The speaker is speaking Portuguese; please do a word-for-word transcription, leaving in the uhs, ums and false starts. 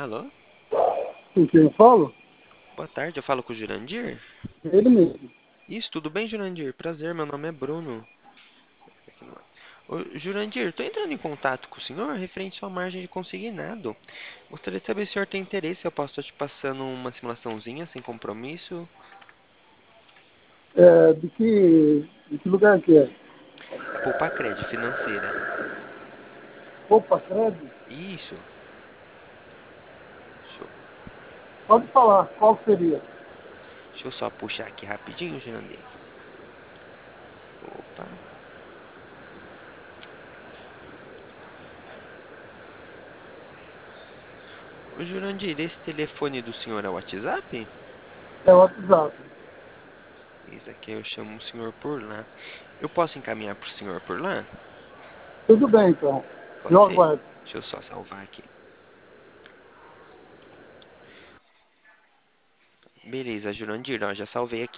Alô? Com quem eu falo? Boa tarde, eu falo com o Jurandir? Ele mesmo. Isso, tudo bem, Jurandir? Prazer, meu nome é Bruno. Aqui no- Ô, Jurandir, tô entrando em contato com o senhor referente à sua margem de consignado. Gostaria de saber se o senhor tem interesse, eu posso estar te passando uma simulaçãozinha sem compromisso. É, de que, de que lugar que é? É Poupa-Cred financeira. Opa, crédito? Isso. Deixa eu, Pode falar, qual seria? deixa eu só puxar aqui rapidinho, Jurandir. Opa. Ô, Jurandir, esse telefone do senhor é o WhatsApp? É o WhatsApp. Esse aqui eu chamo o senhor por lá. Eu posso encaminhar pro senhor por lá? Tudo bem, então. Pode Eu ser? aguardo. Deixa eu só salvar aqui. Beleza, Jurandir, ó, já salvei aqui.